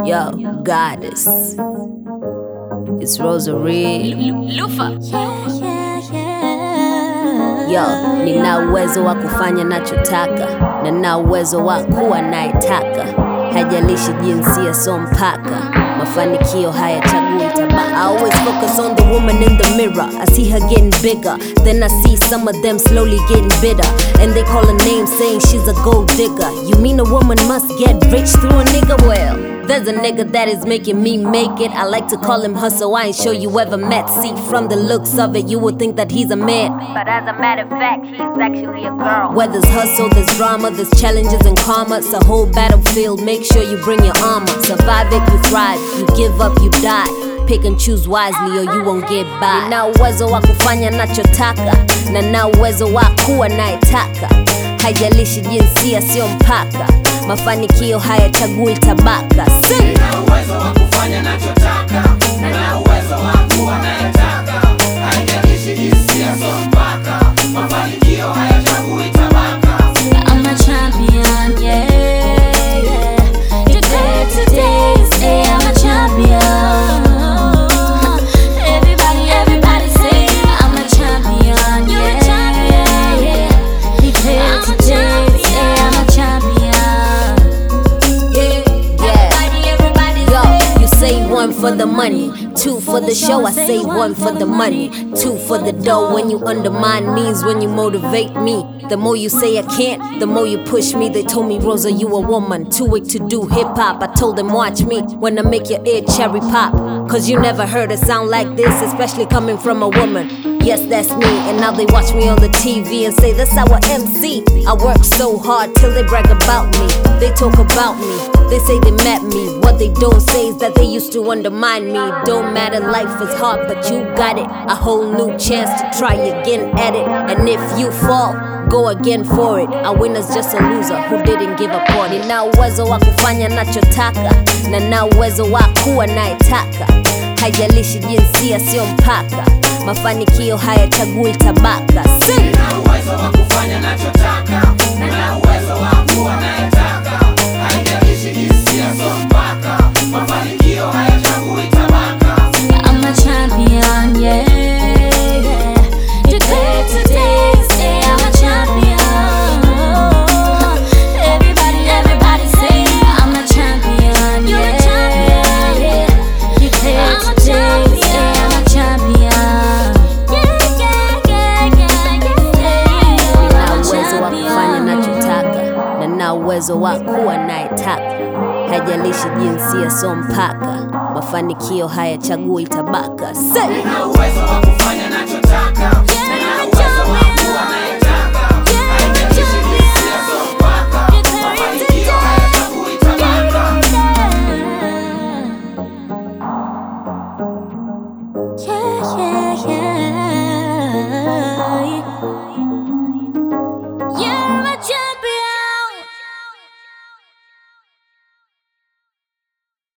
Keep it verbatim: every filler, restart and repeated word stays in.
Yo, goddess. It's Rosary. Lufa. Yo, nina uwezo wa kufanya nachotaka, na nina uwezo wa kuwa naitaka. Hajalishi jinsia, so mpaka mafanikio hayachagui tabaka. I always focus on the woman in the mirror. I see her getting bigger, then I see some of them slowly getting bitter, and they call her name saying she's a gold digger. You mean a woman must get rich through a nigga? Well, there's a nigga that is making me make it. I like to call him hustle, I ain't sure you ever met. See, from the looks of it, you would think that he's a man, But as a matter of fact, he's actually a girl. where there's hustle, there's drama, there's challenges and karma. It's a whole battlefield, make sure you bring your armor. Survive it, you thrive, you give up, you die. Pick and choose wisely or you won't get by. Nina uwezo wa kufanya nachotaka, na nina uwezo wa kuwa naitaka. Haijalishi jinsia, sio mpaka mafanikio hayachagui tabaka. Nina uwezo wa kufanya nachotaka, nina uwezo wa kuwa naitaka. Haijalishi jinsia, sio mpaka mafanikio hayachagui tabaka. I'm a champion, yeah, yeah. Declare today, say I'm a champion. Everybody, everybody say I'm a champion, yeah, yeah, yeah. Declare today, say I'm a champion. Yeah, Everybody, everybody yo, say. you say one for the money, two for the show. I say one for the money, two for the dough. When you under my knees, when you motivate me, the more you say I can't, the more you push me. They told me, Rosa, you a woman, too weak to do hip-hop. I told them, watch me when I make your ear cherry pop, cause you never heard a sound like this, especially coming from a woman. Yes, that's me, and now they watch me on the T V and say, that's our M C. I work so hard till they brag about me. They talk about me, they say they met me. What they don't say is that they used to undermine me. Don't matter, life is hard, but you got it. A whole new chance to try again at it. And if you fall, go again for it. A winner's just a loser who didn't give up on it. Nina uwezo wa kufanya nachotaka, na nina uwezo wa kuwa naitaka. Haijalishi jinsia, sio mpaka mafanikio hayachagui tabaka. Nina uwezo wa kufanya nachotaka, nina uwezo wa kuwa naitaka. Haijalishi jinsia, sio mpaka mafanikio hayachagui tabaka. I'm a champion, yeah, yeah. Declare today, say I'm a champion. Everybody, everybody say I'm a champion, yeah, yeah. Declare today, say I'm a champion. Yeah, yeah, yeah, yeah, yeah. Nina uwezo wa kufanya nachotaka, na nina uwezo wa kuwa naitaka. Haijalishi jinsia, so mpaka mafanikio hayachagui tabaka. Nina uwezo wa kufanya